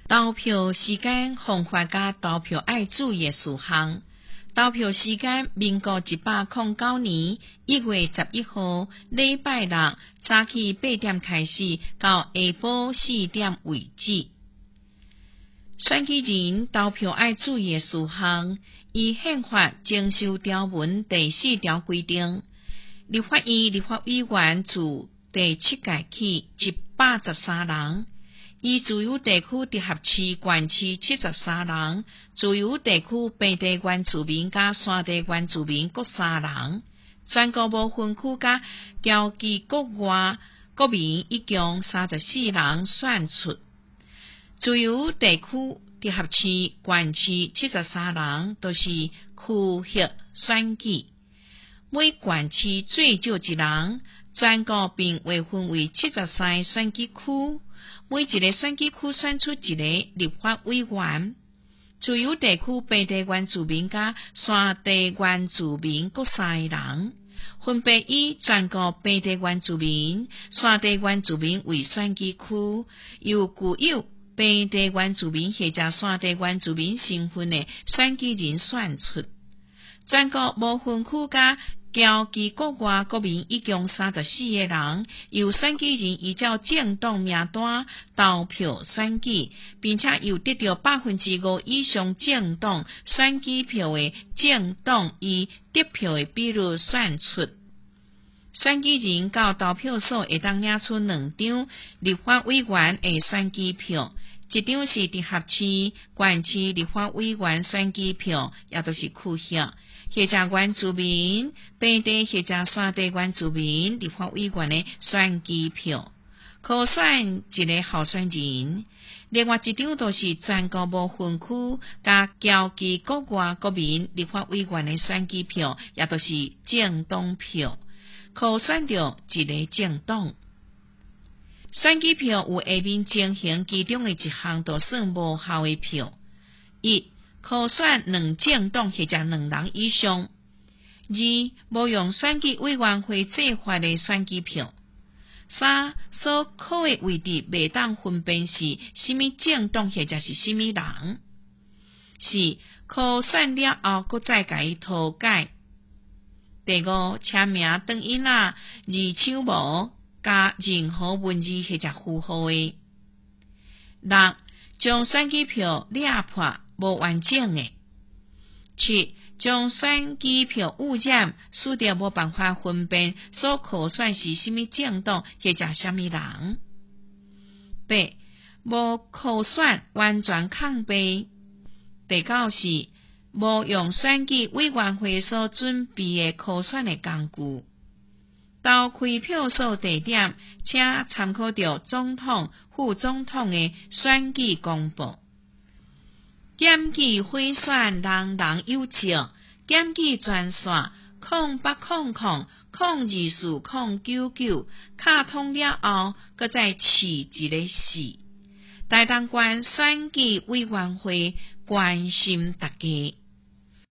投票时间方法甲投票爱注意的事项。投票时间：民国109年1月11号，礼拜六早起8点开始，到下晡4点为止。选举人投票爱注意的事项，依宪法增修条文第4条规定，立法院立法委员自第7届起113人。依自由地区直辖市县市73人，自由地区平地原住民甲山地原住民各3人，全国无分区甲侨居国外国民一共34人选出。自由地区直辖市县市73人，都是区域选举，每县市最少1人，全国并划分为73个选举区。每一个选举区选出一个立法委员，自由地区平地原住民甲山地原住民各3个人，分别以全国平地原住民、山地原住民为选举区，由具有平地原住民或者山地原住民身份的选举人选出。全国无分区甲侨居国外国民一共34个人，由选举人依照政党名单投票选举，并且由得到5%以上政党选举票的政党以得票的比率选出。选举人到投票所会当领出2张立法委员的选举票，一张是直辖市、县市立法委员选举票，也就是区域或者原住民、平地或者山地原住民立法委员的选举票，可选一个候选人。另外一张就是全国无分区甲侨居国外国民立法委员的选举票，也就是政党票，可选着一个政党。选举票有下面情形其中的一项就算无效的票：一、可选2政党或者2人以上；二、无用选举委员会制发的选举票；三、所考的位置未当分辨是什么政党或者是什么人；四、可选了后搁再甲伊涂改；第五、签名当印仔字手无加任何文字或者符号的；六、将选举票裂破无完整的；七、将选举票污染，使得无办法分辨所可选是什么政党或者什么人；八、无可选完全抗辩；第九是无用选举委员会所准备的可选的工具。投开票所地点，请参考着总统、副总统的选举公布。检举贿选人人有责，检举专线0800024099，卡通了后，搁再试一个4。台东县选举委员会关心大家。